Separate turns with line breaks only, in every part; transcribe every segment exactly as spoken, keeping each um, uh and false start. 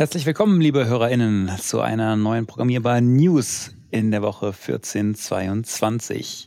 Herzlich willkommen, liebe HörerInnen, zu einer neuen Programmierbar-News in der Woche vierzehn zweiundzwanzig.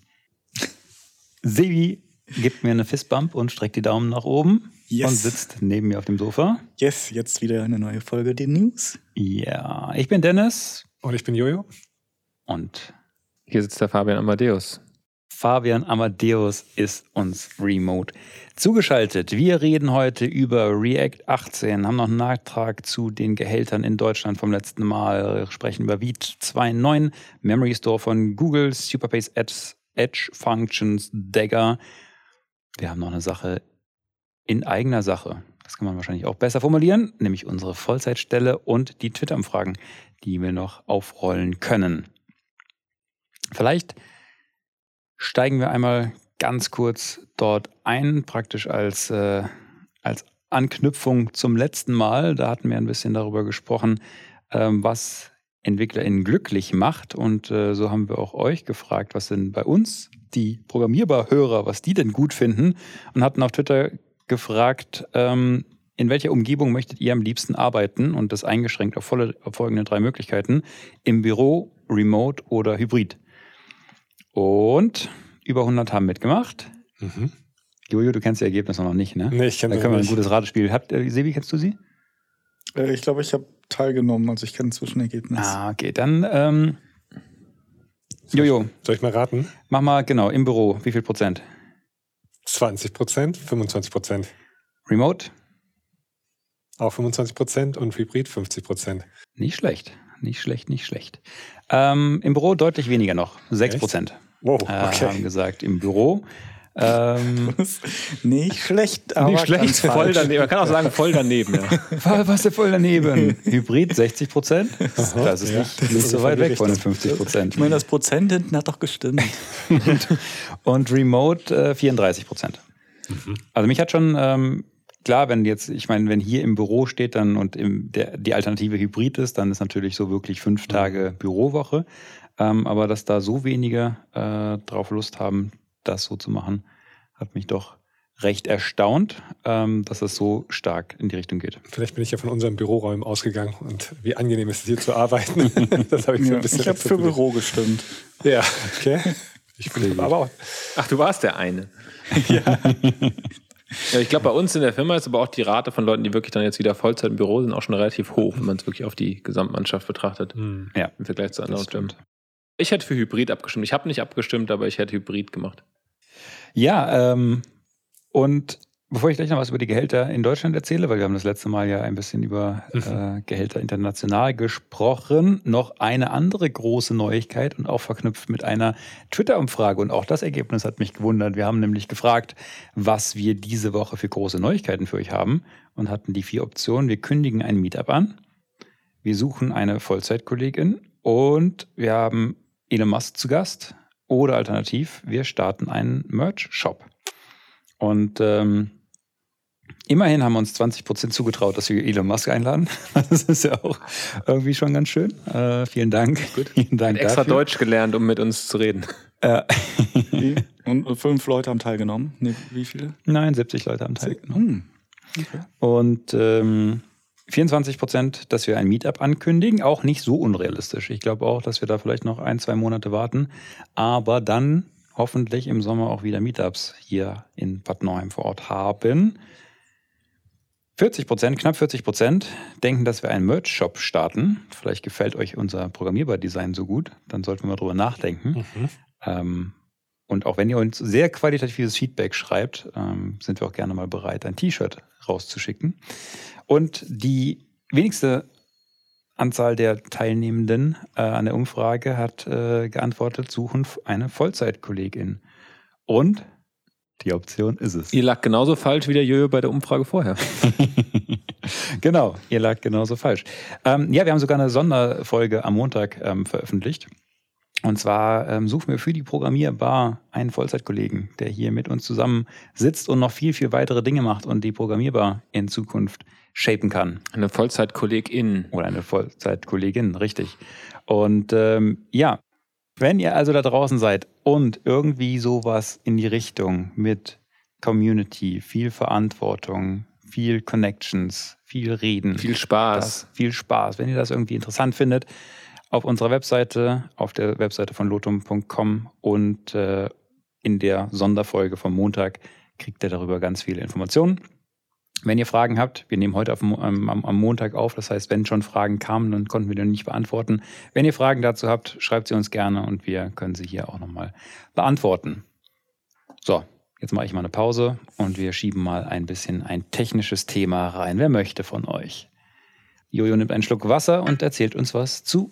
Sebi gibt mir eine Fistbump und streckt die Daumen nach oben
yes.
und sitzt neben mir auf dem Sofa.
Yes, jetzt wieder eine neue Folge der News.
Ja, ich bin Dennis.
Und ich bin Jojo.
Und
hier sitzt der Fabian Amadeus.
Fabian Amadeus ist uns remote zugeschaltet. Wir reden heute über React achtzehn, haben noch einen Nachtrag zu den Gehältern in Deutschland vom letzten Mal, sprechen über Vite zwei Punkt neun, Memory Store von Google, Superpace Ads, Edge Functions, Dagger. Wir haben noch eine Sache in eigener Sache. Das kann man wahrscheinlich auch besser formulieren, nämlich unsere Vollzeitstelle und die Twitter-Umfragen, die wir noch aufrollen können. Vielleicht steigen wir einmal ganz kurz dort ein, praktisch als, äh, als Anknüpfung zum letzten Mal. Da hatten wir ein bisschen darüber gesprochen, ähm, was EntwicklerInnen glücklich macht. Und äh, so haben wir auch euch gefragt, was denn bei uns die Programmierbar-Hörer, was die denn gut finden. Und hatten auf Twitter gefragt, ähm, in welcher Umgebung möchtet ihr am liebsten arbeiten? Und das eingeschränkt auf, volle, auf folgende drei Möglichkeiten. Im Büro, Remote oder Hybrid. Und über hundert haben mitgemacht. Mhm. Jojo, du kennst die Ergebnisse noch nicht, ne?
Nee, ich kenne
sie nicht. Da können wir ein gutes Ratespiel. Habt, äh, Sebi, kennst du sie?
Äh, ich glaube, ich habe teilgenommen, also ich kenne ein Zwischenergebnis.
Ah, okay, dann ähm, Jojo.
Soll ich mal raten?
Mach mal, genau, im Büro. Wie viel Prozent?
zwanzig Prozent, fünfundzwanzig Prozent.
Remote?
Auch fünfundzwanzig Prozent und Hybrid fünfzig Prozent.
Nicht schlecht, nicht schlecht, nicht schlecht. Ähm, Im Büro deutlich weniger noch, sechs Prozent.
Wow, okay.
Äh, haben gesagt, im Büro. Ähm,
nicht schlecht, aber
nicht schlecht, voll daneben. Man kann auch sagen, voll daneben. Ja.
Was ist voll daneben? Hybrid sechzig Prozent. Das, das ist ja, nicht, das nicht so weit weg von den fünfzig Prozent.
Ich meine, das Prozent hinten hat doch gestimmt.
und, und Remote äh, vierunddreißig Prozent. Mhm. Also mich hat schon, ähm, klar, wenn jetzt, ich meine, wenn hier im Büro steht dann und im, der, die Alternative Hybrid ist, dann ist natürlich so wirklich fünf Tage mhm. Bürowoche. Ähm, aber dass da so wenige äh, drauf Lust haben, das so zu machen, hat mich doch recht erstaunt, ähm, dass es so stark in die Richtung geht.
Vielleicht bin ich ja von unseren Büroräumen ausgegangen und wie angenehm ist es hier zu arbeiten. Das habe ich
ja,
ein bisschen
Ich habe für Büro gestimmt.
Ja, okay. Ich bin aber auch.
Ach, du warst der eine.
Ja.
Ja, ich glaube, bei uns in der Firma ist aber auch die Rate von Leuten, die wirklich dann jetzt wieder Vollzeit im Büro sind, auch schon relativ hoch, wenn man es wirklich auf die Gesamtmannschaft betrachtet.
Mhm.
Ja,
im Vergleich zu anderen Firmen. Ich hätte für Hybrid abgestimmt. Ich habe nicht abgestimmt, aber ich hätte Hybrid gemacht.
Ja, ähm, und bevor ich gleich noch was über die Gehälter in Deutschland erzähle, weil wir haben das letzte Mal ja ein bisschen über äh, Gehälter international gesprochen, noch eine andere große Neuigkeit und auch verknüpft mit einer Twitter-Umfrage. Und auch das Ergebnis hat mich gewundert. Wir haben nämlich gefragt, was wir diese Woche für große Neuigkeiten für euch haben und hatten die vier Optionen. Wir kündigen ein Meetup an, wir suchen eine Vollzeitkollegin und wir haben Elon Musk zu Gast oder alternativ, wir starten einen Merch-Shop. Und ähm, immerhin haben wir uns zwanzig Prozent zugetraut, dass wir Elon Musk einladen. Das ist ja auch irgendwie schon ganz schön. Äh, vielen Dank.
Gut.
Vielen Dank
extra
dafür.
Deutsch gelernt, um mit uns zu reden.
Äh.
Und fünf Leute haben teilgenommen. Nee, wie viele?
Nein, siebzig Leute haben teilgenommen.
Hm. Okay.
Und ähm, vierundzwanzig Prozent, dass wir ein Meetup ankündigen. Auch nicht so unrealistisch. Ich glaube auch, dass wir da vielleicht noch ein, zwei Monate warten. Aber dann hoffentlich im Sommer auch wieder Meetups hier in Bad Nauheim vor Ort haben. vierzig Prozent, knapp vierzig Prozent denken, dass wir einen Merch-Shop starten. Vielleicht gefällt euch unser Programmierbar-Design so gut. Dann sollten wir mal drüber nachdenken. Mhm. Ähm, und auch wenn ihr uns sehr qualitatives Feedback schreibt, ähm, sind wir auch gerne mal bereit, ein T-Shirt rauszuschicken. Und die wenigste Anzahl der Teilnehmenden äh, an der Umfrage hat äh, geantwortet, suchen eine Vollzeitkollegin. Und die Option ist es.
Ihr lag genauso falsch wie der Jojo bei der Umfrage vorher.
Genau, ihr lag genauso falsch. Ähm, ja, wir haben sogar eine Sonderfolge am Montag ähm, veröffentlicht. Und zwar ähm, suchen wir für die Programmierbar einen Vollzeitkollegen, der hier mit uns zusammen sitzt und noch viel, viel weitere Dinge macht und die Programmierbar in Zukunft shapen kann.
Eine Vollzeitkollegin.
Oder eine Vollzeitkollegin, richtig. Und ähm, ja, wenn ihr also da draußen seid und irgendwie sowas in die Richtung mit Community, viel Verantwortung, viel Connections, viel reden.
Viel Spaß.
Das, viel Spaß. Wenn ihr das irgendwie interessant findet, auf unserer Webseite, auf der Webseite von lotum punkt com und äh, in der Sonderfolge vom Montag kriegt ihr darüber ganz viele Informationen. Wenn ihr Fragen habt, wir nehmen heute auf, am, am Montag auf, das heißt, wenn schon Fragen kamen, dann konnten wir die nicht beantworten. Wenn ihr Fragen dazu habt, schreibt sie uns gerne und wir können sie hier auch nochmal beantworten. So, jetzt mache ich mal eine Pause und wir schieben mal ein bisschen ein technisches Thema rein. Wer möchte von euch? Jojo nimmt einen Schluck Wasser und erzählt uns was zu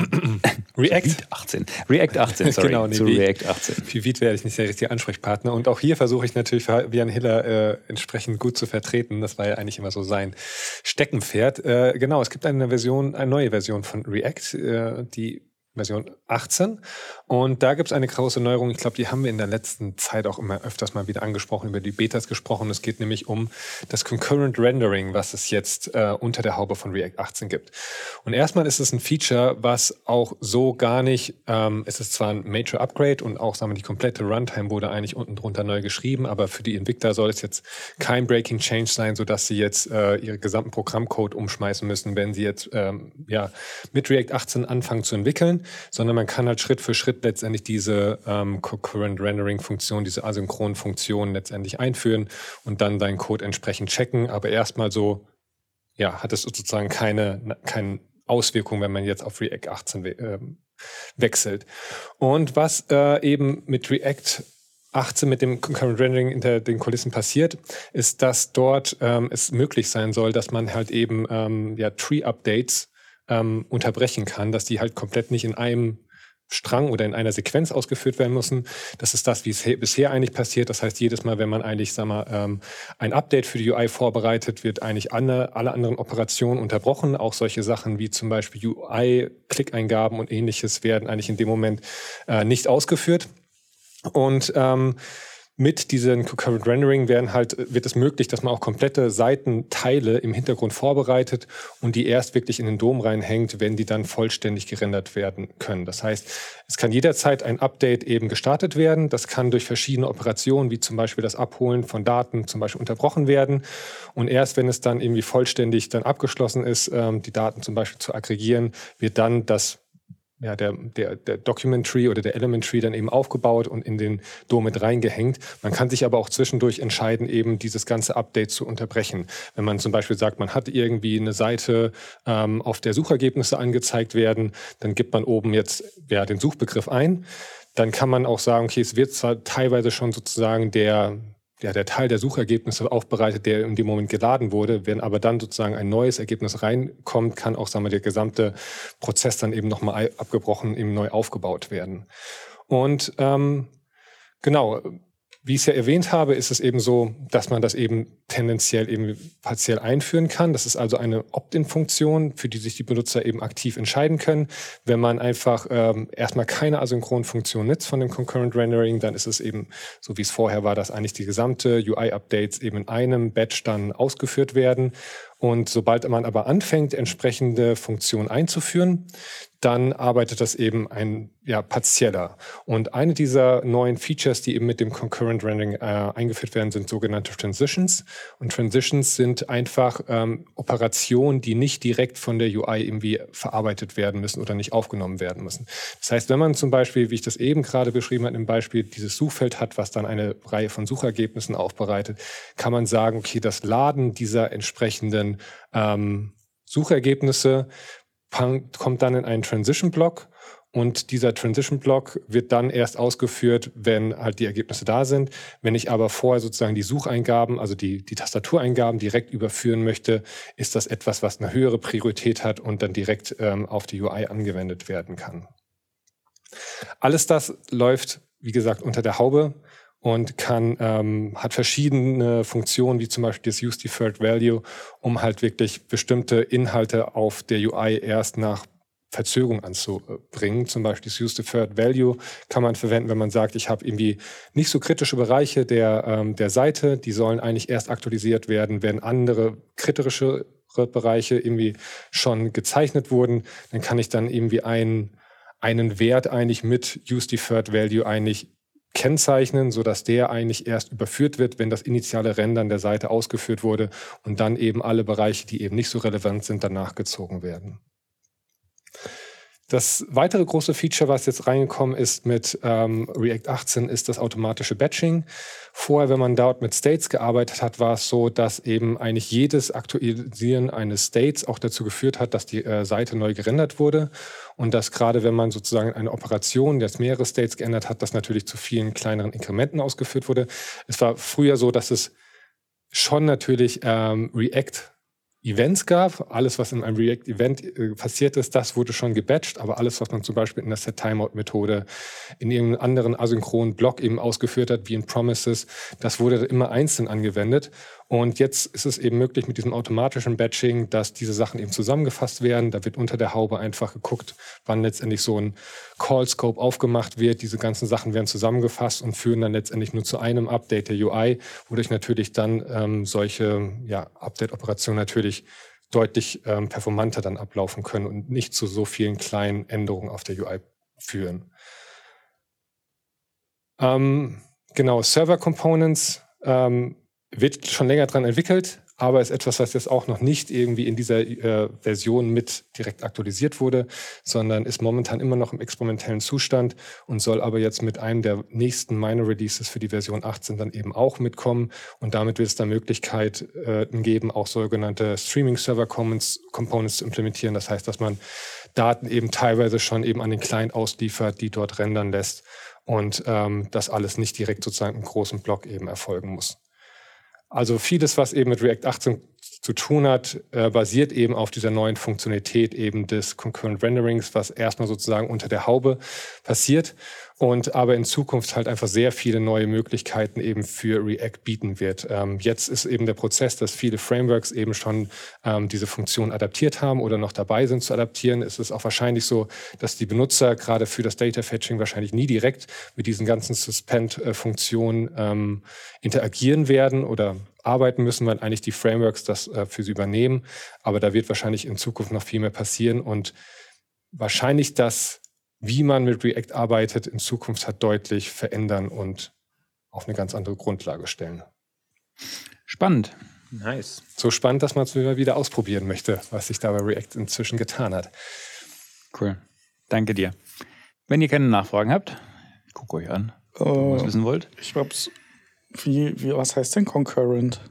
React
achtzehn. React achtzehn, sorry.
Genau, nee,
zu
wie,
React achtzehn.
Für Vite werde ich nicht der richtige Ansprechpartner. Und auch hier versuche ich natürlich für Jan Hiller äh, entsprechend gut zu vertreten. Das war ja eigentlich immer so sein Steckenpferd. Äh, genau, es gibt eine Version, eine neue Version von React, äh, die Version achtzehn. Und da gibt es eine große Neuerung. Ich glaube, die haben wir in der letzten Zeit auch immer öfters mal wieder angesprochen, über die Betas gesprochen. Es geht nämlich um das Concurrent Rendering, was es jetzt äh, unter der Haube von React achtzehn gibt. Und erstmal ist es ein Feature, was auch so gar nicht, ähm, es ist zwar ein Major Upgrade und auch, sagen wir, die komplette Runtime wurde eigentlich unten drunter neu geschrieben, aber für die Entwickler soll es jetzt kein Breaking Change sein, sodass sie jetzt äh, ihren gesamten Programmcode umschmeißen müssen, wenn sie jetzt ähm, ja, mit React achtzehn anfangen zu entwickeln, sondern man kann halt Schritt für Schritt letztendlich diese ähm, Concurrent Rendering Funktion, diese asynchronen Funktionen letztendlich einführen und dann deinen Code entsprechend checken. Aber erstmal so, ja, hat es sozusagen keine, keine Auswirkung, wenn man jetzt auf React achtzehn we- äh, wechselt. Und was äh, eben mit React achtzehn mit dem Concurrent Rendering hinter den Kulissen passiert, ist, dass dort ähm, es möglich sein soll, dass man halt eben ähm, ja, Tree-Updates Ähm, unterbrechen kann, dass die halt komplett nicht in einem Strang oder in einer Sequenz ausgeführt werden müssen. Das ist das, wie es he- bisher eigentlich passiert. Das heißt, jedes Mal, wenn man eigentlich, sag mal, ähm, ein Update für die U I vorbereitet, wird eigentlich alle, alle anderen Operationen unterbrochen. Auch solche Sachen wie zum Beispiel U I-Klickeingaben und ähnliches werden eigentlich in dem Moment äh, nicht ausgeführt. Und ähm, mit diesem Concurrent Rendering werden halt, wird es möglich, dass man auch komplette Seitenteile im Hintergrund vorbereitet und die erst wirklich in den D O M reinhängt, wenn die dann vollständig gerendert werden können. Das heißt, es kann jederzeit ein Update eben gestartet werden. Das kann durch verschiedene Operationen, wie zum Beispiel das Abholen von Daten, zum Beispiel unterbrochen werden. Und erst wenn es dann irgendwie vollständig dann abgeschlossen ist, ähm, die Daten zum Beispiel zu aggregieren, wird dann das ja, der, der, der Document Tree oder der Element Tree dann eben aufgebaut und in den D O M mit reingehängt. Man kann sich aber auch zwischendurch entscheiden, eben dieses ganze Update zu unterbrechen. Wenn man zum Beispiel sagt, man hat irgendwie eine Seite, ähm, auf der Suchergebnisse angezeigt werden, dann gibt man oben jetzt ja, den Suchbegriff ein. Dann kann man auch sagen, okay, es wird zwar teilweise schon sozusagen der Ja, der Teil der Suchergebnisse aufbereitet, der in dem Moment geladen wurde. Wenn aber dann sozusagen ein neues Ergebnis reinkommt, kann auch, sagen wir, der gesamte Prozess dann eben nochmal abgebrochen, eben neu aufgebaut werden. Und ähm, genau, wie ich es ja erwähnt habe, ist es eben so, dass man das eben tendenziell eben partiell einführen kann. Das ist also eine Opt-in-Funktion, für die sich die Benutzer eben aktiv entscheiden können. Wenn man einfach ähm, erstmal keine asynchronen Funktion nutzt von dem Concurrent Rendering, dann ist es eben so, wie es vorher war, dass eigentlich die gesamte U I-Updates eben in einem Batch dann ausgeführt werden. Und sobald man aber anfängt, entsprechende Funktionen einzuführen, dann arbeitet das eben ein ja, partieller. Und eine dieser neuen Features, die eben mit dem Concurrent Rendering äh, eingeführt werden, sind sogenannte Transitions. Und Transitions sind einfach ähm, Operationen, die nicht direkt von der U I irgendwie verarbeitet werden müssen oder nicht aufgenommen werden müssen. Das heißt, wenn man zum Beispiel, wie ich das eben gerade beschrieben habe, im Beispiel dieses Suchfeld hat, was dann eine Reihe von Suchergebnissen aufbereitet, kann man sagen, okay, das Laden dieser entsprechenden ähm, Suchergebnisse kommt dann in einen Transition-Block und dieser Transition-Block wird dann erst ausgeführt, wenn halt die Ergebnisse da sind. Wenn ich aber vorher sozusagen die Sucheingaben, also die, die Tastatureingaben direkt überführen möchte, ist das etwas, was eine höhere Priorität hat und dann direkt ähm, auf die U I angewendet werden kann. Alles das läuft, wie gesagt, unter der Haube und kann ähm, hat verschiedene Funktionen, wie zum Beispiel das Use Deferred Value, um halt wirklich bestimmte Inhalte auf der U I erst nach Verzögerung anzubringen. Zum Beispiel das Use Deferred Value kann man verwenden, wenn man sagt, ich habe irgendwie nicht so kritische Bereiche der, ähm, der Seite, die sollen eigentlich erst aktualisiert werden, wenn andere kritische Bereiche irgendwie schon gezeichnet wurden, dann kann ich dann irgendwie einen, einen Wert eigentlich mit Use Deferred Value eigentlich kennzeichnen, sodass der eigentlich erst überführt wird, wenn das initiale Rendern der Seite ausgeführt wurde und dann eben alle Bereiche, die eben nicht so relevant sind, danach gezogen werden. Das weitere große Feature, was jetzt reingekommen ist mit ähm, React achtzehn, ist das automatische Batching. Vorher, wenn man dort mit States gearbeitet hat, war es so, dass eben eigentlich jedes Aktualisieren eines States auch dazu geführt hat, dass die äh, Seite neu gerendert wurde. Und dass gerade, wenn man sozusagen eine Operation, jetzt mehrere States geändert hat, das natürlich zu vielen kleineren Inkrementen ausgeführt wurde. Es war früher so, dass es schon natürlich ähm, React Events gab. Alles, was in einem React-Event äh, passiert ist, das wurde schon gebatcht, aber alles, was man zum Beispiel in der Set-Timeout-Methode in irgendeinem anderen asynchronen Block eben ausgeführt hat, wie in Promises, das wurde immer einzeln angewendet. Und jetzt ist es eben möglich mit diesem automatischen Batching, dass diese Sachen eben zusammengefasst werden. Da wird unter der Haube einfach geguckt, wann letztendlich so ein Call-Scope aufgemacht wird. Diese ganzen Sachen werden zusammengefasst und führen dann letztendlich nur zu einem Update der U I, wodurch natürlich dann ähm, solche ja, Update-Operationen natürlich deutlich ähm, performanter dann ablaufen können und nicht zu so vielen kleinen Änderungen auf der U I führen. Ähm, genau, Server-Components ähm, wird schon länger dran entwickelt, aber ist etwas, was jetzt auch noch nicht irgendwie in dieser äh, Version mit direkt aktualisiert wurde, sondern ist momentan immer noch im experimentellen Zustand und soll aber jetzt mit einem der nächsten Minor Releases für die Version achtzehn dann eben auch mitkommen. Und damit wird es dann Möglichkeit äh, geben, auch sogenannte Streaming-Server-Components zu implementieren. Das heißt, dass man Daten eben teilweise schon eben an den Client ausliefert, die dort rendern lässt und ähm, das alles nicht direkt sozusagen im großen Block eben erfolgen muss. Also vieles, was eben mit React achtzehn zu tun hat, äh, basiert eben auf dieser neuen Funktionalität eben des Concurrent Renderings, was erstmal sozusagen unter der Haube passiert und aber in Zukunft halt einfach sehr viele neue Möglichkeiten eben für React bieten wird. Ähm, jetzt ist eben der Prozess, dass viele Frameworks eben schon ähm, diese Funktion adaptiert haben oder noch dabei sind zu adaptieren. Es ist auch wahrscheinlich so, dass die Benutzer gerade für das Data Fetching wahrscheinlich nie direkt mit diesen ganzen Suspend-Funktionen ähm, interagieren werden oder arbeiten müssen, weil eigentlich die Frameworks das äh, für sie übernehmen. Aber da wird wahrscheinlich in Zukunft noch viel mehr passieren und wahrscheinlich das, wie man mit React arbeitet, in Zukunft hat deutlich verändern und auf eine ganz andere Grundlage stellen.
Spannend.
Nice.
So spannend, dass man es immer wieder ausprobieren möchte, was sich da bei React inzwischen getan hat.
Cool. Danke dir. Wenn ihr keine Nachfragen habt, ich gucke euch an, wenn ihr
Äh,
was wissen wollt.
ich glaube, wie, wie, was heißt denn Concurrent?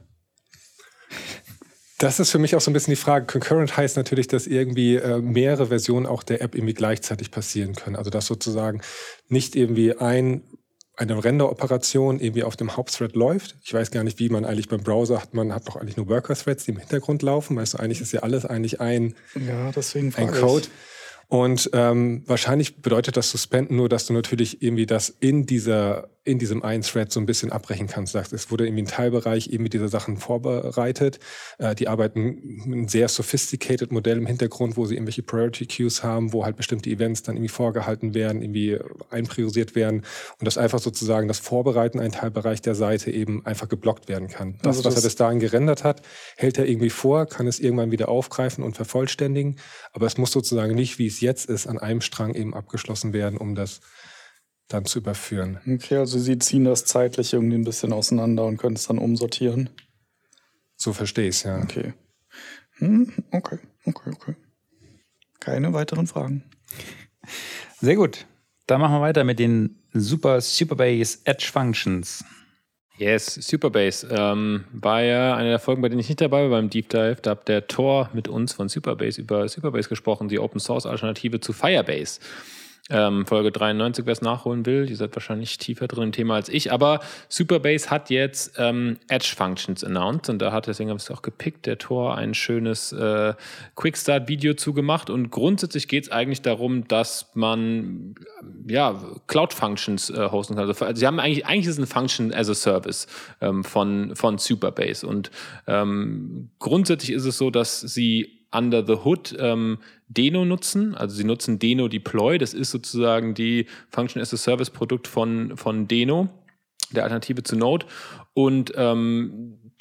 Das ist für mich auch so ein bisschen die Frage. Concurrent heißt natürlich, dass irgendwie äh, mehrere Versionen auch der App irgendwie gleichzeitig passieren können. Also dass sozusagen nicht irgendwie ein, eine Render-Operation irgendwie auf dem Hauptthread läuft. Ich weiß gar nicht, wie man eigentlich beim Browser hat. Man hat doch eigentlich nur Worker-Threads, die im Hintergrund laufen. Weißt du, eigentlich ist ja alles eigentlich ein,
Ja, deswegen
ein
frage
Code.
ich.
Und ähm, wahrscheinlich bedeutet das Suspenden nur, dass du natürlich irgendwie das in dieser in diesem einen Thread so ein bisschen abbrechen kannst. Du sagst, es wurde irgendwie ein Teilbereich eben mit dieser Sachen vorbereitet. Äh, die arbeiten mit einem sehr sophisticated Modell im Hintergrund, wo sie irgendwelche Priority Queues haben, wo halt bestimmte Events dann irgendwie vorgehalten werden, irgendwie einpriorisiert werden und das einfach sozusagen das Vorbereiten, ein Teilbereich der Seite eben einfach geblockt werden kann. Das,
Also
was
das-
er bis dahin gerendert hat, hält er irgendwie vor, kann es irgendwann wieder aufgreifen und vervollständigen, aber es muss sozusagen nicht, wie es jetzt ist, an einem Strang eben abgeschlossen werden, um das dann zu überführen.
Okay, also sie ziehen das zeitlich irgendwie ein bisschen auseinander und können es dann umsortieren.
So verstehe ich es, ja.
Okay. Hm, okay, okay, okay. Keine weiteren Fragen.
Sehr gut. Dann machen wir weiter mit den super Superbase Edge Functions.
Yes, Superbase. Ähm, war ja eine der Folgen, bei denen ich nicht dabei war beim Deep Dive. Da hat der Thor mit uns von Superbase über Superbase gesprochen, die Open Source Alternative zu Firebase. Ähm, Folge dreiundneunzig, wer es nachholen will. Ihr seid wahrscheinlich tiefer drin im Thema als ich. Aber Superbase hat jetzt ähm, Edge Functions announced und da hat, deswegen habe ich es auch gepickt, der Thor ein schönes äh, Quickstart-Video zugemacht. Und grundsätzlich geht es eigentlich darum, dass man ja, Cloud-Functions äh, hosten kann. Also, sie haben eigentlich, eigentlich ist es ein Function as a Service ähm, von, von Superbase. Und ähm, grundsätzlich ist es so, dass sie under the hood ähm, Deno nutzen. Also sie nutzen Deno Deploy. Das ist sozusagen die Function as a Service Produkt von, von Deno, der Alternative zu Node. Und ähm,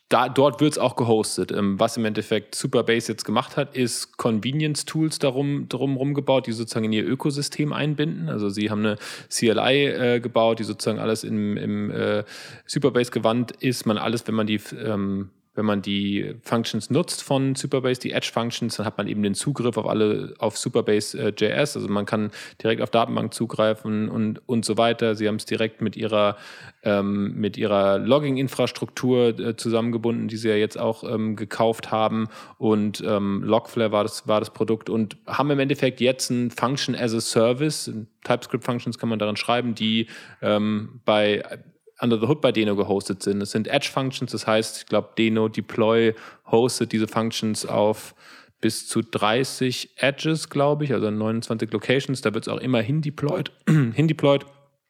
Da, dort wird es auch gehostet. Was im Endeffekt Supabase jetzt gemacht hat, ist Convenience-Tools darum drum rumgebaut, die sozusagen in ihr Ökosystem einbinden. Also sie haben eine C L I äh, gebaut, die sozusagen alles im, im äh, Supabase-Gewand ist. Man alles, wenn man die ähm, wenn man die Functions nutzt von Supabase, die Edge-Functions, dann hat man eben den Zugriff auf alle, auf Supabase äh, J S. Also man kann direkt auf Datenbank zugreifen und, und so weiter. Sie haben es direkt mit ihrer, ähm, mit ihrer Logging-Infrastruktur äh, zusammengebunden, die sie ja jetzt auch ähm, gekauft haben. Und ähm, Logflare war das, war das Produkt und haben im Endeffekt jetzt ein Function as a Service. TypeScript-Functions kann man darin schreiben, die ähm, bei Under the Hood bei Deno gehostet sind. Es sind Edge-Functions, das heißt, ich glaube, Deno Deploy hostet diese Functions auf bis zu dreißig Edges, glaube ich, also neunundzwanzig Locations. Da wird es auch immer hin deployed. hin deployed.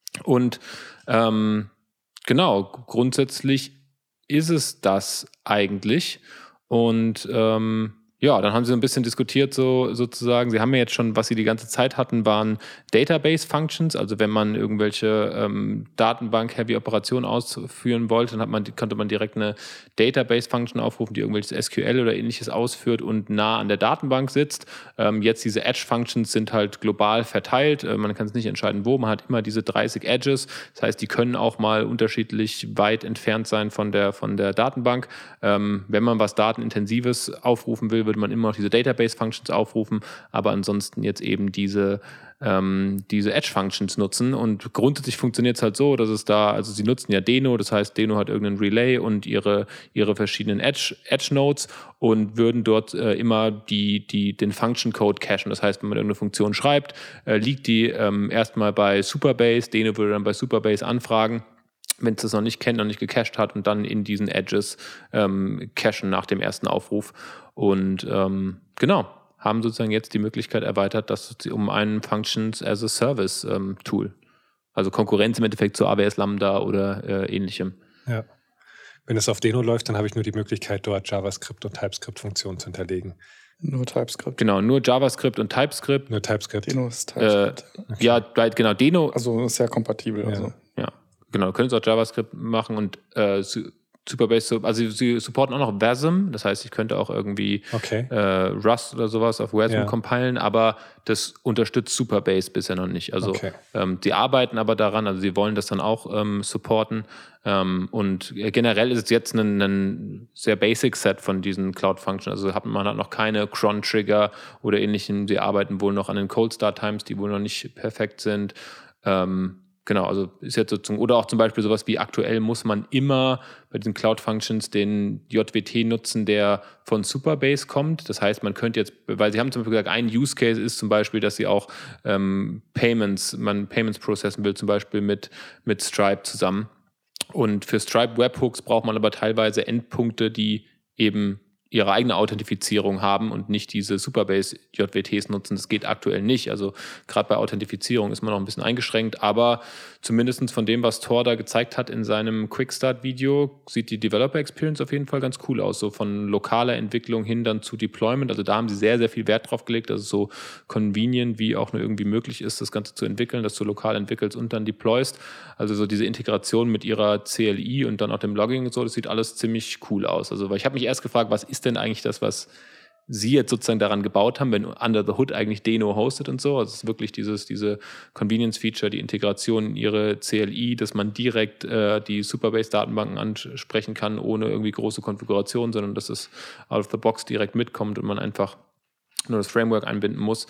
Und ähm, genau, grundsätzlich ist es das eigentlich. Und ähm, ja, dann haben sie ein bisschen diskutiert, so sozusagen. Sie haben ja jetzt schon, was sie die ganze Zeit hatten, waren Database-Functions. Also wenn man irgendwelche ähm, Datenbank-Heavy-Operationen ausführen wollte, dann hat man, konnte man direkt eine Database-Function aufrufen, die irgendwelches S Q L oder ähnliches ausführt und nah an der Datenbank sitzt. Ähm, jetzt diese Edge-Functions sind halt global verteilt. Äh, man kann es nicht entscheiden, wo. Man hat immer diese dreißig Edges. Das heißt, die können auch mal unterschiedlich weit entfernt sein von der, von der Datenbank. Ähm, wenn man was Datenintensives aufrufen will, würde man immer noch diese Database-Functions aufrufen, aber ansonsten jetzt eben diese, ähm, diese Edge-Functions nutzen. Und grundsätzlich funktioniert es halt so, dass es da, also sie nutzen ja Deno, das heißt, Deno hat irgendeinen Relay und ihre, ihre verschiedenen Edge, Edge-Nodes und würden dort äh, immer die, die, den Function-Code cachen. Das heißt, wenn man irgendeine Funktion schreibt, äh, liegt die ähm, erstmal bei Supabase, Deno würde dann bei Supabase anfragen, wenn es das noch nicht kennt, noch nicht gecached hat und dann in diesen Edges ähm, cachen nach dem ersten Aufruf. Und ähm, genau, haben sozusagen jetzt die Möglichkeit erweitert, dass sie um ein Functions as a Service ähm, Tool, also Konkurrenz im Endeffekt zu A W S Lambda oder äh, ähnlichem.
Ja. Wenn es auf Deno läuft, dann habe ich nur die Möglichkeit, dort JavaScript und TypeScript-Funktionen zu hinterlegen.
Nur TypeScript.
Genau, nur JavaScript und TypeScript.
Nur TypeScript.
Deno ist TypeScript.
Äh, okay. Ja, genau, Deno.
Also ist sehr kompatibel.
Ja.
Also.
Ja, genau, können es auch JavaScript machen und äh, Supabase, also sie supporten auch noch Wasm, das heißt, ich könnte auch irgendwie
okay.
äh, Rust oder sowas auf Wasm
ja.
compilen, aber das unterstützt Supabase bisher noch nicht. Also
okay.
ähm, die arbeiten aber daran, also sie wollen das dann auch ähm, supporten ähm, und generell ist es jetzt ein, ein sehr basic Set von diesen Cloud-Functions, also hat, man hat noch keine Cron-Trigger oder ähnlichem, sie arbeiten wohl noch an den Cold-Start-Times, die wohl noch nicht perfekt sind. Ähm, Genau, also ist jetzt sozusagen, oder auch zum Beispiel sowas wie aktuell muss man immer bei diesen Cloud-Functions den J W T nutzen, der von Supabase kommt. Das heißt, man könnte jetzt, weil sie haben zum Beispiel gesagt, ein Use Case ist zum Beispiel, dass sie auch ähm, Payments, man Payments processen will, zum Beispiel mit, mit Stripe zusammen. Und für Stripe Webhooks braucht man aber teilweise Endpunkte, die eben ihre eigene Authentifizierung haben und nicht diese Supabase J W Ts nutzen. Das geht aktuell nicht. Also gerade bei Authentifizierung ist man noch ein bisschen eingeschränkt, aber zumindest von dem, was Tor da gezeigt hat in seinem Quickstart-Video, sieht die Developer Experience auf jeden Fall ganz cool aus. So von lokaler Entwicklung hin dann zu Deployment. Also da haben sie sehr, sehr viel Wert drauf gelegt, dass es so convenient wie auch nur irgendwie möglich ist, das Ganze zu entwickeln, dass du lokal entwickelst und dann deployst. Also so diese Integration mit ihrer C L I und dann auch dem Logging und so, das sieht alles ziemlich cool aus. Also weil ich habe mich erst gefragt, was ist denn eigentlich das, was sie jetzt sozusagen daran gebaut haben, wenn Under the Hood eigentlich Deno hostet und so. Also es ist wirklich dieses, diese Convenience-Feature, die Integration in ihre C L I, dass man direkt äh, die Supabase-Datenbanken ansprechen kann, ohne irgendwie große Konfiguration, sondern dass es out of the box direkt mitkommt und man einfach nur das Framework einbinden muss.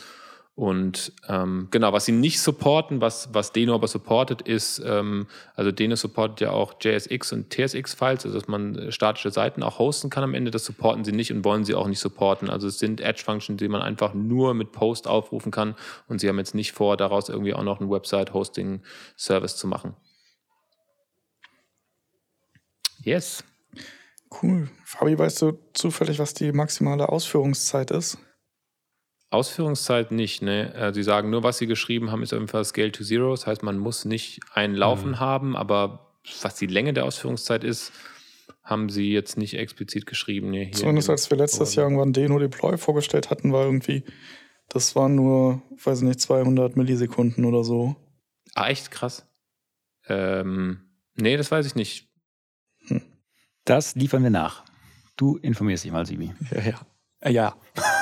Und ähm, genau, was sie nicht supporten, was, was Deno aber supportet, ist, ähm, also Deno supportet ja auch J S X und T S X-Files, also dass man statische Seiten auch hosten kann am Ende. Das supporten sie nicht und wollen sie auch nicht supporten. Also es sind Edge-Functions, die man einfach nur mit Post aufrufen kann und sie haben jetzt nicht vor, daraus irgendwie auch noch einen Website-Hosting-Service zu machen. Yes.
Cool. Fabi, weißt du zufällig, was die maximale Ausführungszeit ist?
Ausführungszeit nicht, ne? Sie sagen nur, was sie geschrieben haben, ist auf jeden Fall Scale to Zero. Das heißt, man muss nicht einen Laufen mhm. haben, aber was die Länge der Ausführungszeit ist, haben sie jetzt nicht explizit geschrieben. Nee,
Zumindest als wir letztes Jahr irgendwann Deno Deploy vorgestellt hatten, war irgendwie, das waren nur, weiß ich nicht, zweihundert Millisekunden oder so.
Ah, echt krass. Ähm, nee, das weiß ich nicht.
Hm. Das liefern wir nach. Du informierst dich mal, Sibi.
Ja, ja. Äh, ja.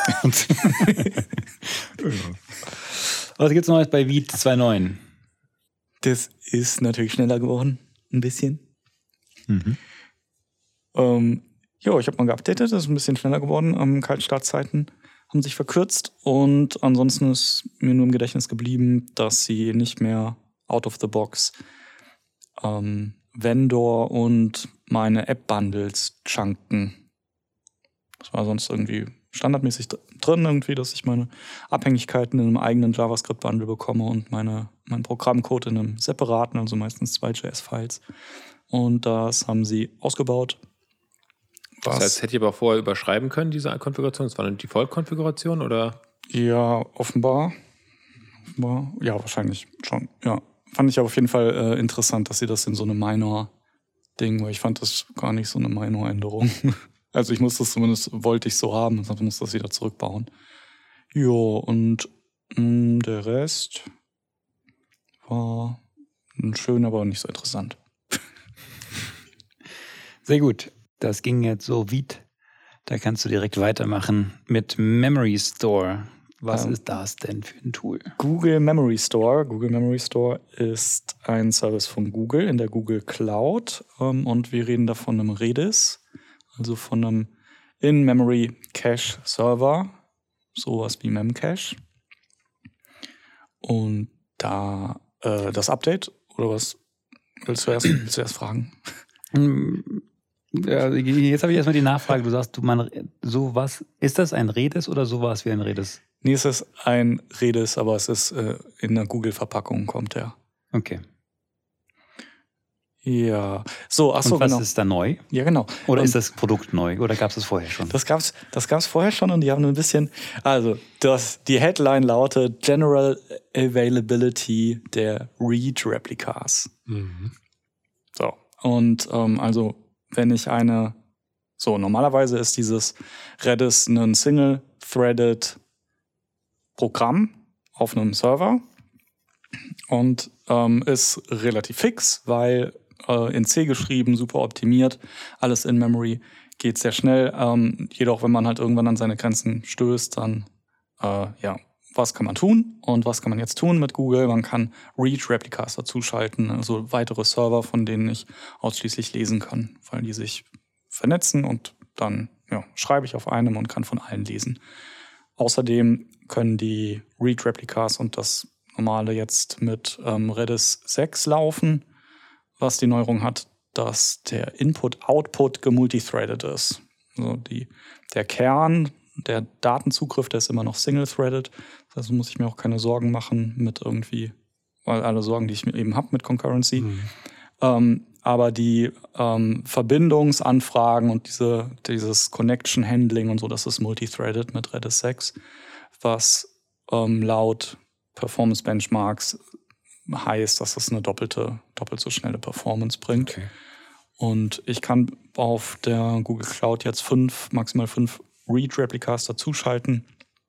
Was gibt's Neues bei Vite zwei Punkt neun?
Das ist natürlich schneller geworden. Ein bisschen.
Mhm.
Ähm, ja, ich habe mal geupdatet. Das ist ein bisschen schneller geworden. Ähm, Kaltstartzeiten haben sich verkürzt. Und ansonsten ist mir nur im Gedächtnis geblieben, dass sie nicht mehr out of the box ähm, Vendor und meine App-Bundles chunken. Das war sonst irgendwie standardmäßig drin, irgendwie, dass ich meine Abhängigkeiten in einem eigenen JavaScript-Bundle bekomme und meine, meinen Programmcode in einem separaten, also meistens zwei J S-Files. Und das haben sie ausgebaut.
Was? Das heißt, hätte ich aber auch vorher überschreiben können, diese Konfiguration? Das war eine Default-Konfiguration, oder?
Ja, offenbar. offenbar. Ja, wahrscheinlich schon, ja. Fand ich aber auf jeden Fall äh, interessant, dass sie das in so eine Minor-Ding, weil ich fand das gar nicht so eine Minor-Änderung. Also ich muss das zumindest, wollte ich so haben, sonst muss das wieder zurückbauen. Jo, und mh, der Rest war schön, aber nicht so interessant.
Sehr gut. Das ging jetzt so weit. Da kannst du direkt weitermachen mit Memory Store. Was ähm, ist das denn für ein Tool?
Google Memory Store. Google Memory Store ist ein Service von Google in der Google Cloud. Ähm, und wir reden da von einem Redis, also von einem In-Memory Cache Server. Sowas wie Memcache. Und da äh, das Update, oder was willst du erst, willst du erst fragen?
Ja, jetzt habe ich erstmal die Nachfrage. Du sagst, du man sowas, ist das ein Redis oder sowas wie ein Redis?
Nee, es ist ein Redis, aber es ist äh, in einer Google-Verpackung, kommt der.
Okay.
Ja. So, ach so,
und was
genau.
ist da neu?
Ja, genau.
Oder
und
ist das Produkt neu? Oder gab es das vorher schon?
Das gab's, das gab's vorher schon und die haben ein bisschen, also das, die Headline lautet General Availability der Read-Replicas.
Mhm.
So, und ähm, also wenn ich eine, so normalerweise ist dieses Redis ein Single-Threaded Programm auf einem Server und ähm, ist relativ fix, weil äh, in C geschrieben, super optimiert, alles in Memory, geht sehr schnell. Ähm, jedoch, wenn man halt irgendwann an seine Grenzen stößt, dann äh, ja, was kann man tun und was kann man jetzt tun mit Google? Man kann Read-Replicas dazuschalten, also weitere Server, von denen ich ausschließlich lesen kann, weil die sich vernetzen und dann ja, schreibe ich auf einem und kann von allen lesen. Außerdem können die Read-Replicas und das normale jetzt mit ähm, Redis sechs laufen, was die Neuerung hat, dass der Input-Output gemultithreaded ist. Also die, der Kern, der Datenzugriff, der ist immer noch single-threaded. Das heißt, muss ich mir auch keine Sorgen machen mit irgendwie, weil alle Sorgen, die ich mir eben habe mit Concurrency. Mhm. Ähm, aber die ähm, Verbindungsanfragen und diese, dieses Connection-Handling und so, das ist multithreaded mit Redis sechs, was ähm, laut Performance-Benchmarks heißt, dass das eine doppelte, doppelt so schnelle Performance bringt.
Okay.
Und ich kann auf der Google Cloud jetzt fünf, maximal fünf Read-Replicas dazuschalten.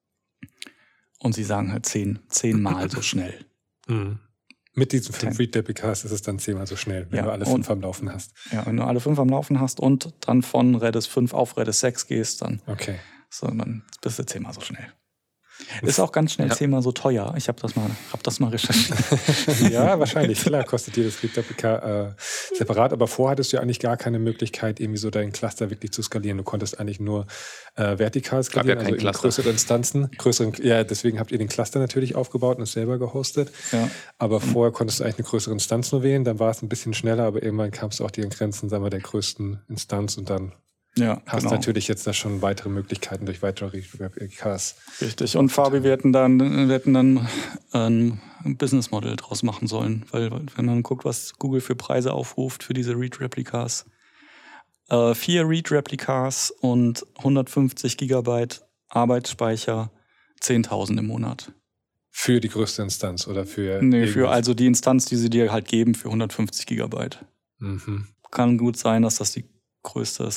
Und sie sagen halt zehn, zehnmal so schnell.
Mhm. Mit diesen fünf Read-Replicas ist es dann zehnmal so schnell, wenn
ja,
du alle
und,
fünf am Laufen hast.
Ja, wenn du alle fünf am Laufen hast und dann von Redis fünf auf Redis sechs gehst, dann,
okay.
so, dann bist du zehnmal so schnell. Ist auch ganz schnell ja. zehnmal so teuer. Ich habe das mal, hab das mal recherchiert.
Ja, wahrscheinlich. Klar, kostet jedes Read-Replica äh, separat. Aber vorher hattest du ja eigentlich gar keine Möglichkeit, irgendwie so deinen Cluster wirklich zu skalieren. Du konntest eigentlich nur äh, vertikal skalieren,
ja also in
größere Instanzen. Größeren, ja, deswegen habt ihr den Cluster natürlich aufgebaut und es selber gehostet. Ja. Aber mhm. vorher konntest du eigentlich eine größere Instanz nur wählen. Dann war es ein bisschen schneller, aber irgendwann kamst du auch die Grenzen, sagen wir, der größten Instanz und dann
Ja,
hast
genau.
natürlich jetzt da schon weitere Möglichkeiten durch weitere Replicas.
Richtig. Und Fabi, wir hätten dann, wir hätten dann ein Business Model draus machen sollen, weil wenn man guckt, was Google für Preise aufruft für diese Read-Replicas, äh, vier Read-Replicas und hundertfünfzig Gigabyte Arbeitsspeicher, zehntausend im Monat.
Für die größte Instanz oder für?
Nee, für also die Instanz, die sie dir halt geben für hundertfünfzig Gigabyte.
Mhm.
Kann gut sein, dass das die größte ist. Ich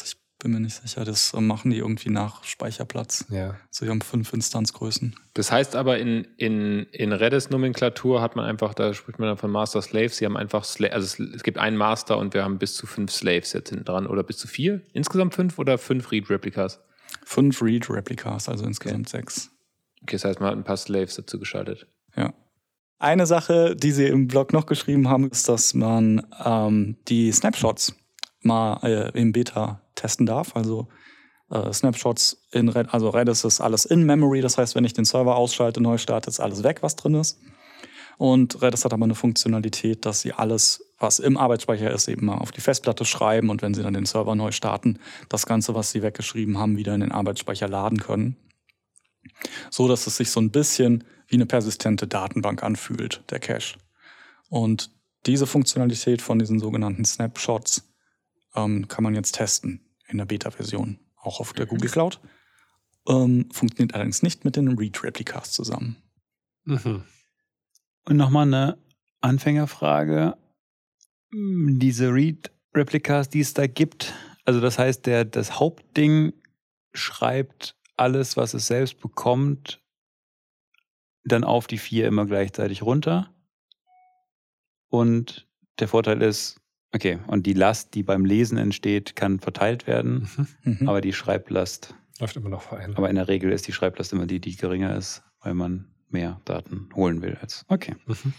bin mir nicht sicher. Das machen die irgendwie nach Speicherplatz.
Ja.
So, die haben fünf Instanzgrößen.
Das heißt aber, in, in, in Redis-Nomenklatur hat man einfach, da spricht man dann von Master-Slaves, sie haben einfach, Sla- also es, es gibt einen Master und wir haben bis zu fünf Slaves jetzt hinten dran. Oder bis zu vier? Insgesamt fünf oder fünf Read-Replikas?
Fünf Read-Replikas, also insgesamt okay. sechs.
Okay, das heißt, man hat ein paar Slaves dazu geschaltet.
Ja. Eine Sache, die sie im Blog noch geschrieben haben, ist, dass man ähm, die Snapshots mal äh, im Beta testen darf. Also äh, Snapshots in Red, also Redis ist alles in Memory. Das heißt, wenn ich den Server ausschalte, neu starte, ist alles weg, was drin ist. Und Redis hat aber eine Funktionalität, dass sie alles, was im Arbeitsspeicher ist, eben mal auf die Festplatte schreiben und wenn sie dann den Server neu starten, das Ganze, was sie weggeschrieben haben, wieder in den Arbeitsspeicher laden können. So, dass es sich so ein bisschen wie eine persistente Datenbank anfühlt, der Cache. Und diese Funktionalität von diesen sogenannten Snapshots ähm, kann man jetzt testen in der Beta-Version, auch auf der Google Cloud. Ähm, funktioniert allerdings nicht mit den Read-Replikas zusammen.
Mhm.
Und nochmal eine Anfängerfrage. Diese Read-Replikas, die es da gibt, also das heißt, der, das Hauptding schreibt alles, was es selbst bekommt, dann auf die vier immer gleichzeitig runter. Und der Vorteil ist, okay, und die Last, die beim Lesen entsteht, kann verteilt werden,
Mhm.
aber die Schreiblast,
Läuft immer noch vor einem.
aber in der Regel ist die Schreiblast immer die, die geringer ist, weil man mehr Daten holen will als, okay.
Mhm.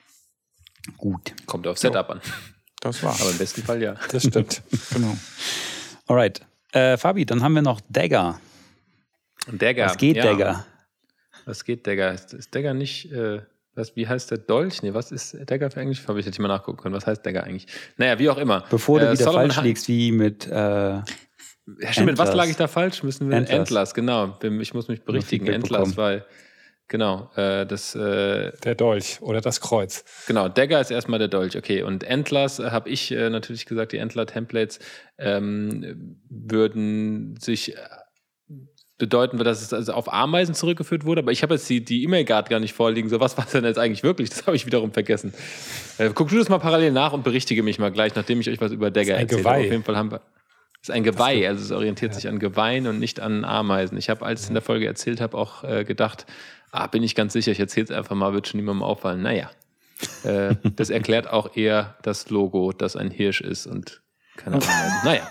Gut.
Kommt auf Setup an.
Das war's.
Aber im besten Fall ja.
Das stimmt.
Genau.
Alright. Äh, Fabi, dann haben wir noch Dagger.
Dagger.
Was geht,
ja.
Dagger?
Was geht, Dagger? Ist, ist Dagger nicht, äh, was, wie heißt der Dolch? Nee, was ist Dagger für Englisch? Habe ich jetzt mal nachgucken können. Was heißt Dagger eigentlich? Naja, wie auch immer.
Bevor du
Äh,
wieder
Solomon
falsch
Ha-
liegst, wie mit äh,
Ja, stimmt, mit was
Endless.
lag ich da falsch? Müssen wir
Endless.
Endless, genau. Ich muss mich berichtigen.
Feedback
Endless,
bekommen.
weil, genau, äh, das, äh,
Der Dolch oder das Kreuz.
genau, Dagger ist erstmal der Dolch, okay. Und Endless äh, habe ich äh, natürlich gesagt, die Endler-Templates ähm, würden sich äh, bedeuten, dass es also auf Ameisen zurückgeführt wurde, aber ich habe jetzt die, die E-Mail-Guard gar nicht vorliegen. So, was war denn jetzt eigentlich wirklich? Das habe ich wiederum vergessen. Äh, guck du das mal parallel nach und berichtige mich mal gleich, nachdem ich euch was über Dagger
Das ist ein
erzähle.
Geweih.
Auf jeden Fall haben wir. Das ist ein Geweih, also es orientiert sich an Geweihen und nicht an Ameisen. Ich habe, als ich in der Folge erzählt habe, auch äh, gedacht, ah, bin ich ganz sicher, ich erzähle es einfach mal, wird schon niemandem auffallen. Naja, äh, das erklärt auch eher das Logo, das ein Hirsch ist und keine Ameisen. Naja.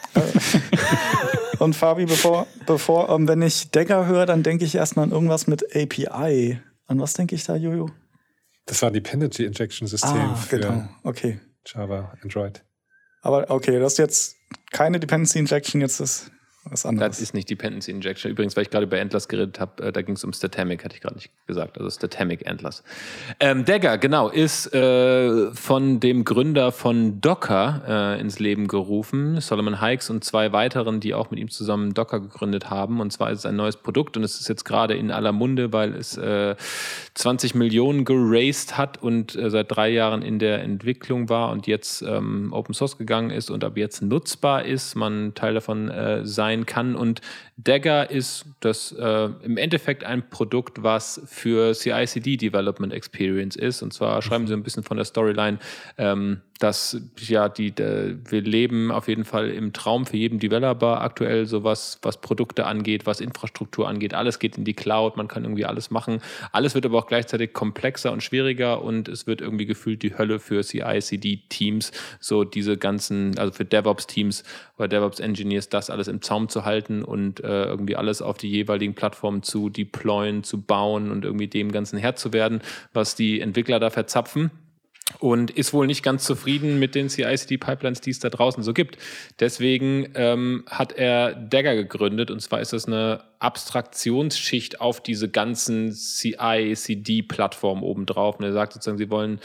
Und Fabi, bevor, bevor ähm, wenn ich Dagger höre, dann denke ich erstmal an irgendwas mit A P I. An was denke ich da, Jojo?
Das war ein Dependency Injection System
Ah,
für
genau. Okay.
Java, Android.
Aber okay, das ist jetzt keine Dependency Injection, jetzt ist was anderes.
Das ist nicht Dependency Injection. Übrigens, weil ich gerade über Endless geredet habe, äh, da ging es um Statamic, hatte ich gerade nicht gesagt. Also Statamic Endless. Ähm, Dagger, genau, ist äh, von dem Gründer von Docker äh, ins Leben gerufen, Solomon Hykes und zwei weiteren, die auch mit ihm zusammen Docker gegründet haben. Und zwar ist es ein neues Produkt und es ist jetzt gerade in aller Munde, weil es äh, zwanzig Millionen geraced hat und äh, seit drei Jahren in der Entwicklung war und jetzt ähm, Open Source gegangen ist und ab jetzt nutzbar ist, man Teil davon äh, sein kann. Und Dagger ist das äh, im Endeffekt ein Produkt, was für C I C D Development Experience ist. Und zwar schreiben sie ein bisschen von der Storyline, ähm, dass ja die, de, wir leben auf jeden Fall im Traum für jeden Developer aktuell, so was, was Produkte angeht, was Infrastruktur angeht. Alles geht in die Cloud, man kann irgendwie alles machen. Alles wird aber auch gleichzeitig komplexer und schwieriger und es wird irgendwie gefühlt die Hölle für C I C D Teams, so diese ganzen, also für DevOps Teams oder DevOps Engineers, das alles im Zaum zu halten und äh, irgendwie alles auf die jeweiligen Plattformen zu deployen, zu bauen und irgendwie dem Ganzen Herr zu werden, was die Entwickler da verzapfen. Und ist wohl nicht ganz zufrieden mit den C I C D-Pipelines, die es da draußen so gibt. Deswegen ähm, hat er Dagger gegründet. Und zwar ist das eine Abstraktionsschicht auf diese ganzen C I C D-Plattformen obendrauf. Und er sagt sozusagen, sie wollen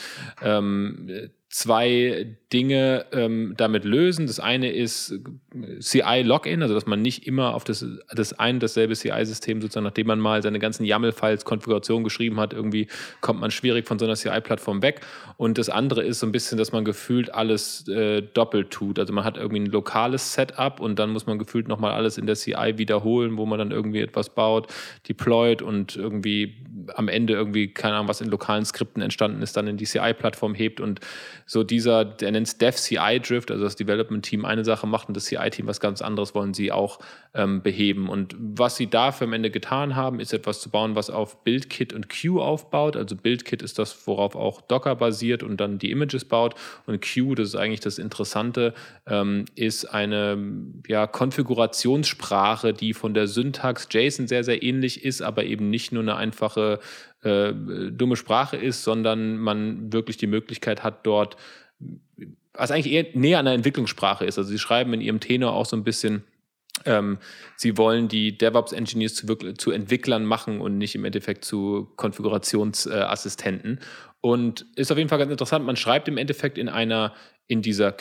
ähm, zwei Dinge ähm, damit lösen. Das eine ist C I-Login, also dass man nicht immer auf das, das ein dasselbe C I-System sozusagen, nachdem man mal seine ganzen YAML-Files, Konfiguration geschrieben hat, irgendwie kommt man schwierig von so einer C I-Plattform weg. Und das andere ist so ein bisschen, dass man gefühlt alles äh, doppelt tut. Also man hat irgendwie ein lokales Setup und dann muss man gefühlt nochmal alles in der C I wiederholen, wo man dann irgendwie etwas baut, deployt und irgendwie am Ende irgendwie, keine Ahnung, was in lokalen Skripten entstanden ist, dann in die C I-Plattform hebt und so dieser, der nennt es Dev C I Drift, also das Development-Team eine Sache macht und das C I-Team was ganz anderes wollen sie auch ähm, beheben. Und was sie dafür am Ende getan haben, ist etwas zu bauen, was auf BuildKit und Q aufbaut. Also BuildKit ist das, worauf auch Docker basiert und dann die Images baut. Und Q, das ist eigentlich das Interessante, ähm, ist eine ja, Konfigurationssprache, die von der Syntax JSON sehr, sehr ähnlich ist, aber eben nicht nur eine einfache äh, dumme Sprache ist, sondern man wirklich die Möglichkeit hat, dort, was eigentlich eher näher an einer Entwicklungssprache ist. Also sie schreiben in ihrem Tenor auch so ein bisschen, ähm, sie wollen die DevOps-Engineers zu, zu Entwicklern machen und nicht im Endeffekt zu Konfigurationsassistenten. Äh, und ist auf jeden Fall ganz interessant. Man schreibt im Endeffekt in einer In dieser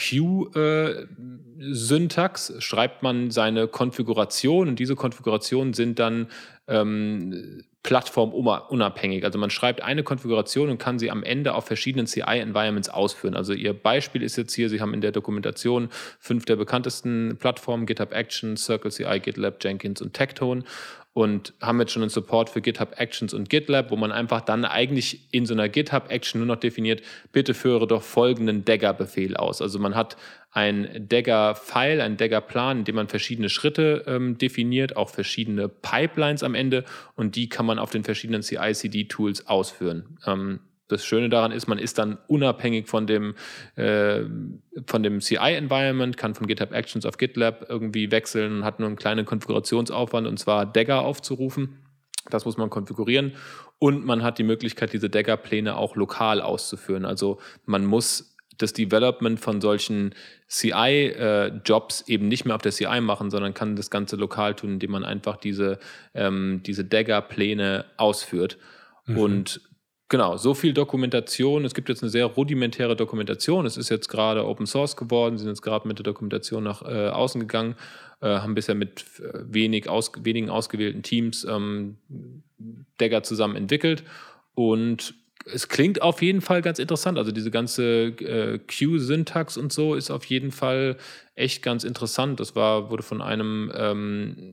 Q-Syntax äh, schreibt man seine Konfiguration und diese Konfigurationen sind dann ähm, plattformunabhängig. Also man schreibt eine Konfiguration und kann sie am Ende auf verschiedenen C I-Environments ausführen. Also ihr Beispiel ist jetzt hier, Sie haben in der Dokumentation fünf der bekanntesten Plattformen, GitHub Actions, Circle C I, GitLab, Jenkins und Tectone. Und haben jetzt schon einen Support für GitHub Actions und GitLab, wo man einfach dann eigentlich in so einer GitHub Action nur noch definiert, bitte führe doch folgenden Dagger-Befehl aus. Also man hat ein Dagger-File, einen Dagger-Plan, in dem man verschiedene Schritte ähm, definiert, auch verschiedene Pipelines am Ende und die kann man auf den verschiedenen C I C D-Tools ausführen. Ähm, Das Schöne daran ist, man ist dann unabhängig von dem, äh, von dem C I-Environment, kann von GitHub Actions auf GitLab irgendwie wechseln und hat nur einen kleinen Konfigurationsaufwand, und zwar Dagger aufzurufen. Das muss man konfigurieren. Und man hat die Möglichkeit, diese Dagger-Pläne auch lokal auszuführen. Also man muss das Development von solchen C I-Jobs äh, eben nicht mehr auf der C I machen, sondern kann das Ganze lokal tun, indem man einfach diese, ähm, diese Dagger-Pläne ausführt. Mhm. Und genau, so viel Dokumentation. Es gibt jetzt eine sehr rudimentäre Dokumentation. Es ist jetzt gerade Open Source geworden. Sie sind jetzt gerade mit der Dokumentation nach äh, außen gegangen, äh, haben bisher mit wenig aus, wenigen ausgewählten Teams ähm, Dagger zusammen entwickelt. Und es klingt auf jeden Fall ganz interessant. Also diese ganze äh, Q-Syntax und so ist auf jeden Fall echt ganz interessant. Das war, wurde von einem ähm,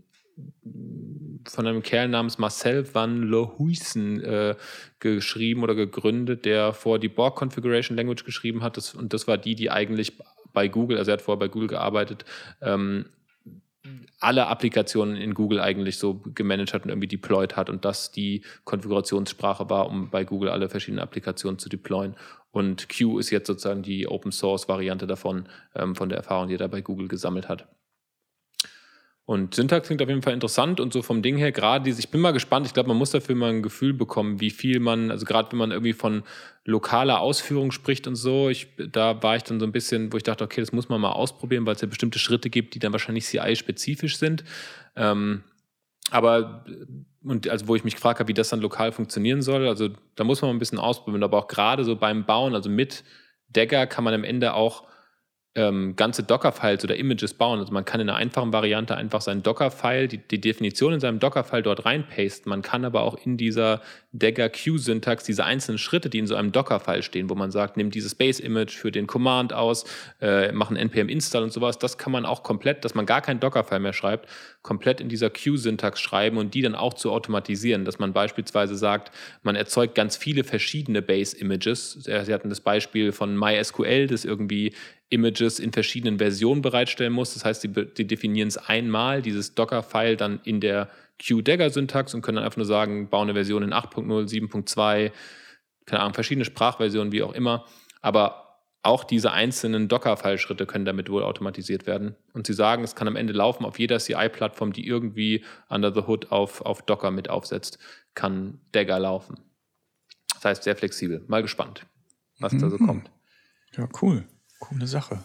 von einem Kerl namens Marcel van Lohuisen äh, geschrieben oder gegründet, der vor die Borg Configuration Language geschrieben hat. Das, und das war die, die eigentlich bei Google, also er hat vorher bei Google gearbeitet, ähm, alle Applikationen in Google eigentlich so gemanagt hat und irgendwie deployed hat und das die Konfigurationssprache war, um bei Google alle verschiedenen Applikationen zu deployen. Und Q ist jetzt sozusagen die Open-Source-Variante davon, ähm, von der Erfahrung, die er da bei Google gesammelt hat. Und Syntax klingt auf jeden Fall interessant und so vom Ding her, gerade diese, ich bin mal gespannt, ich glaube, man muss dafür mal ein Gefühl bekommen, wie viel man, also gerade wenn man irgendwie von lokaler Ausführung spricht und so, ich, da war ich dann so ein bisschen, wo ich dachte, okay, das muss man mal ausprobieren, weil es ja bestimmte Schritte gibt, die dann wahrscheinlich C I-spezifisch sind. Ähm, aber, und also wo ich mich gefragt habe, wie das dann lokal funktionieren soll, also da muss man mal ein bisschen ausprobieren, aber auch gerade so beim Bauen, also mit Dagger kann man am Ende auch Ähm, ganze Docker-Files oder Images bauen. Also man kann in einer einfachen Variante einfach seinen Docker-File, die, die Definition in seinem Docker-File dort reinpasten. Man kann aber auch in dieser Dagger-Q-Syntax diese einzelnen Schritte, die in so einem Docker-File stehen, wo man sagt, nimm dieses Base-Image für den Command aus, äh, mach einen N P M-Install und sowas, das kann man auch komplett, dass man gar keinen Docker-File mehr schreibt, komplett in dieser Q-Syntax schreiben und die dann auch zu automatisieren, dass man beispielsweise sagt, man erzeugt ganz viele verschiedene Base-Images. Sie hatten das Beispiel von MySQL, das irgendwie Images in verschiedenen Versionen bereitstellen muss. Das heißt, die, die definieren es einmal, dieses Docker-File dann in der Q-Dagger-Syntax und können dann einfach nur sagen, baue eine Version in acht Punkt null, sieben Punkt zwei, keine Ahnung, verschiedene Sprachversionen, wie auch immer. Aber auch diese einzelnen Docker-File-Schritte können damit wohl automatisiert werden. Und sie sagen, es kann am Ende laufen auf jeder C I-Plattform, die irgendwie under the hood auf, auf Docker mit aufsetzt, kann Dagger laufen. Das heißt, sehr flexibel. Mal gespannt, was mhm. da so kommt.
Ja, cool. Coole Sache.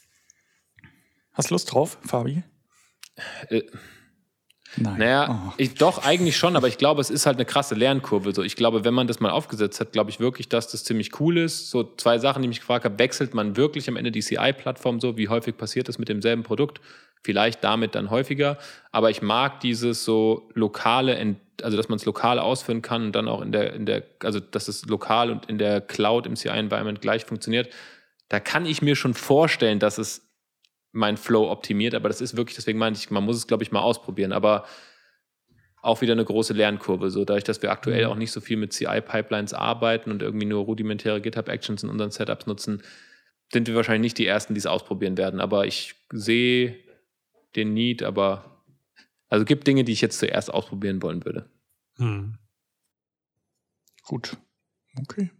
Hast du Lust drauf, Fabi?
Äh,
Nein.
Naja,
oh.
ich, doch, eigentlich schon, aber ich glaube, es ist halt eine krasse Lernkurve. So, ich glaube, wenn man das mal aufgesetzt hat, glaube ich wirklich, dass das ziemlich cool ist. So zwei Sachen, die mich gefragt habe, wechselt man wirklich am Ende die C I-Plattform so? Wie häufig passiert das mit demselben Produkt? Vielleicht damit dann häufiger. Aber ich mag dieses so lokale, also dass man es lokal ausführen kann und dann auch in der, in der, also dass es lokal und in der Cloud im C I-Environment gleich funktioniert. Da kann ich mir schon vorstellen, dass es mein Flow optimiert, aber das ist wirklich, deswegen meine ich, man muss es, glaube ich, mal ausprobieren, aber auch wieder eine große Lernkurve, so dadurch, dass wir aktuell auch nicht so viel mit C I-Pipelines arbeiten und irgendwie nur rudimentäre GitHub-Actions in unseren Setups nutzen, sind wir wahrscheinlich nicht die Ersten, die es ausprobieren werden. Aber ich sehe den Need, aber also gibt Dinge, die ich jetzt zuerst ausprobieren wollen würde.
Hm.
Gut. Okay.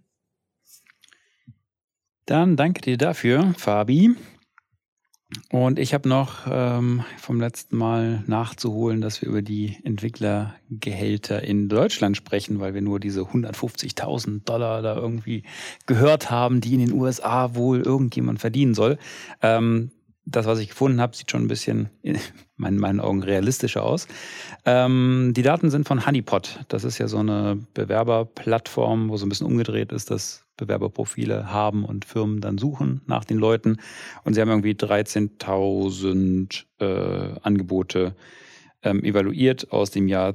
Dann danke dir dafür, Fabi. Und ich habe noch ähm, vom letzten Mal nachzuholen, dass wir über die Entwicklergehälter in Deutschland sprechen, weil wir nur diese hundertfünfzigtausend Dollar da irgendwie gehört haben, die in den U S A wohl irgendjemand verdienen soll. Ähm, das, was ich gefunden habe, sieht schon ein bisschen in meinen, meinen Augen realistischer aus. Ähm, die Daten sind von Honeypot. Das ist ja so eine Bewerberplattform, wo so ein bisschen umgedreht ist, dass Bewerberprofile haben und Firmen dann suchen nach den Leuten. Und sie haben irgendwie dreizehntausend äh, Angebote ähm, evaluiert aus dem Jahr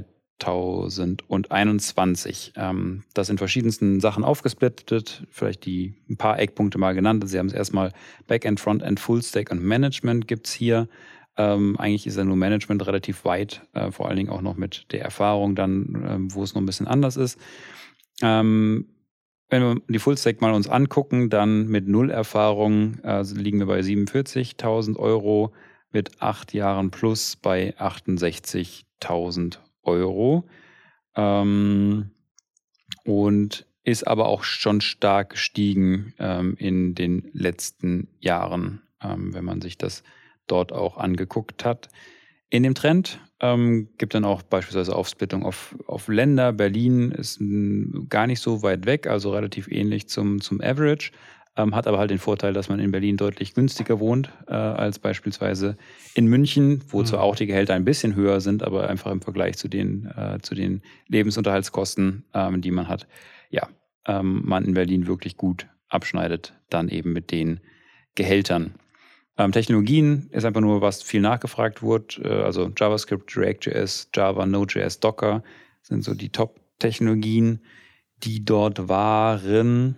zweitausendeinundzwanzig. Ähm, das in verschiedensten Sachen aufgesplittet, vielleicht die ein paar Eckpunkte mal genannt. Sie haben es erstmal Backend, Frontend, Fullstack und Management gibt es hier. Ähm, eigentlich ist ja nur Management relativ weit, äh, vor allen Dingen auch noch mit der Erfahrung dann, ähm, wo es noch ein bisschen anders ist. Ähm, Wenn wir die Fullstack mal uns angucken, dann mit null Erfahrung also liegen wir bei siebenundvierzigtausend Euro, mit acht Jahren plus bei achtundsechzigtausend Euro. Ähm, und ist aber auch schon stark gestiegen ähm, in den letzten Jahren, ähm, wenn man sich das dort auch angeguckt hat. In dem Trend ähm, gibt dann auch beispielsweise Aufsplittung auf, auf Länder. Berlin ist m, gar nicht so weit weg, also relativ ähnlich zum, zum Average, ähm, hat aber halt den Vorteil, dass man in Berlin deutlich günstiger wohnt äh, als beispielsweise in München, wo mhm. zwar auch die Gehälter ein bisschen höher sind, aber einfach im Vergleich zu den, äh, zu den Lebensunterhaltskosten, ähm, die man hat, ja, ähm, man in Berlin wirklich gut abschneidet, dann eben mit den Gehältern. Ähm, Technologien ist einfach nur, was viel nachgefragt wurde. Äh, also JavaScript, React.js, Java, Node.js, Docker sind so die Top-Technologien, die dort waren.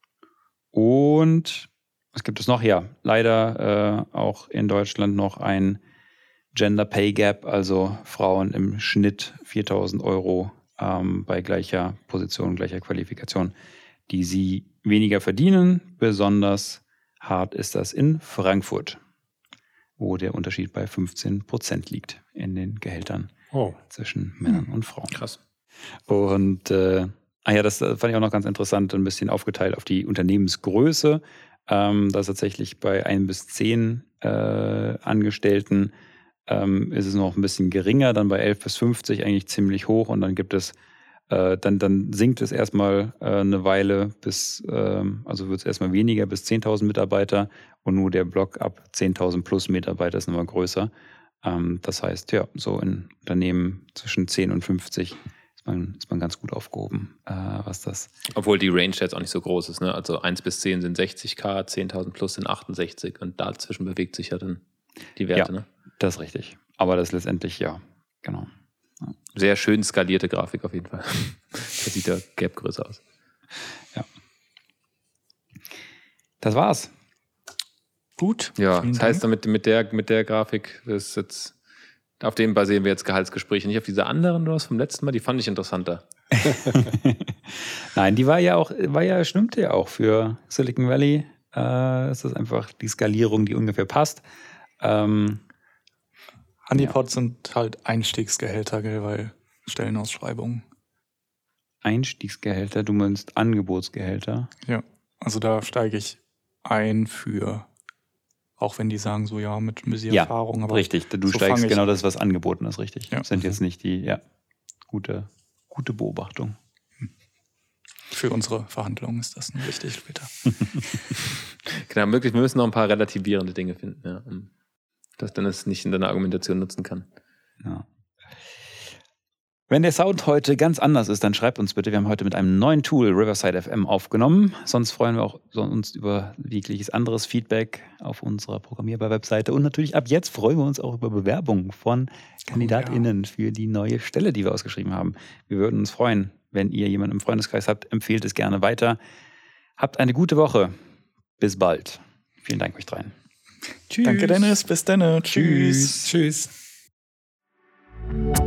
Und was gibt es noch? Ja, leider äh, auch in Deutschland noch ein Gender Pay Gap, also Frauen im Schnitt viertausend Euro ähm, bei gleicher Position, gleicher Qualifikation, die sie weniger verdienen. Besonders hart ist das in Frankfurt, wo der Unterschied bei fünfzehn Prozent liegt in den Gehältern oh. zwischen Männern und Frauen.
Krass.
Und äh, ah ja, das fand ich auch noch ganz interessant, ein bisschen aufgeteilt auf die Unternehmensgröße. Ähm, da ist tatsächlich bei ein bis zehn äh, Angestellten ähm, ist es noch ein bisschen geringer, dann bei elf bis fünfzig eigentlich ziemlich hoch und dann gibt es Äh, dann, dann sinkt es erstmal äh, eine Weile bis, ähm, also wird es erstmal weniger bis zehntausend Mitarbeiter und nur der Block ab zehntausend plus Mitarbeiter ist nochmal größer. Ähm, das heißt, ja, so in Unternehmen zwischen zehn und fünfzig ist man, ist man ganz gut aufgehoben, äh, was das.
Obwohl die Range jetzt auch nicht so groß ist, ne? Also eins bis zehn sind sechzigtausend, zehntausend plus sind achtundsechzig und dazwischen bewegt sich ja dann die Werte,
ja,
ne?
Das ist richtig. Aber das ist letztendlich, ja, genau.
Sehr schön skalierte Grafik auf jeden Fall. Da sieht der Gap größer aus.
Ja. Das war's.
Gut.
Ja, das heißt, damit mit der, mit der Grafik, das ist jetzt, auf dem basieren wir jetzt Gehaltsgespräche, nicht auf diese anderen oder was vom letzten Mal, die fand ich interessanter.
Nein, die war ja auch, war ja, stimmte ja auch für Silicon Valley. Äh, es ist einfach die Skalierung, die ungefähr passt. Ähm,
Honeypot ja. sind halt Einstiegsgehälter, gell, weil Stellenausschreibungen.
Einstiegsgehälter, du meinst Angebotsgehälter?
Ja, also da steige ich ein für, auch wenn die sagen so, ja, mit ein bisschen
ja,
Erfahrung. Aber
richtig, du
so
steigst genau das, was angeboten ist, richtig.
Ja.
Das sind jetzt nicht die, ja, gute, gute Beobachtung.
Für unsere Verhandlungen ist das nur wichtig später.
Genau, wirklich, wir müssen noch ein paar relativierende Dinge finden, ja, um dass dann es nicht in deiner Argumentation nutzen kann.
Ja. Wenn der Sound heute ganz anders ist, dann schreibt uns bitte. Wir haben heute mit einem neuen Tool Riverside F M aufgenommen. Sonst freuen wir auch uns über jegliches anderes Feedback auf unserer Programmierbar-Webseite. Und natürlich ab jetzt freuen wir uns auch über Bewerbungen von KandidatInnen oh, ja. für die neue Stelle, die wir ausgeschrieben haben. Wir würden uns freuen, wenn ihr jemanden im Freundeskreis habt. Empfehlt es gerne weiter. Habt eine gute Woche. Bis bald. Vielen Dank euch dreien.
Tschüss. Danke, Dennis. Bis dann. Tschüss.
Tschüss. Tschüss.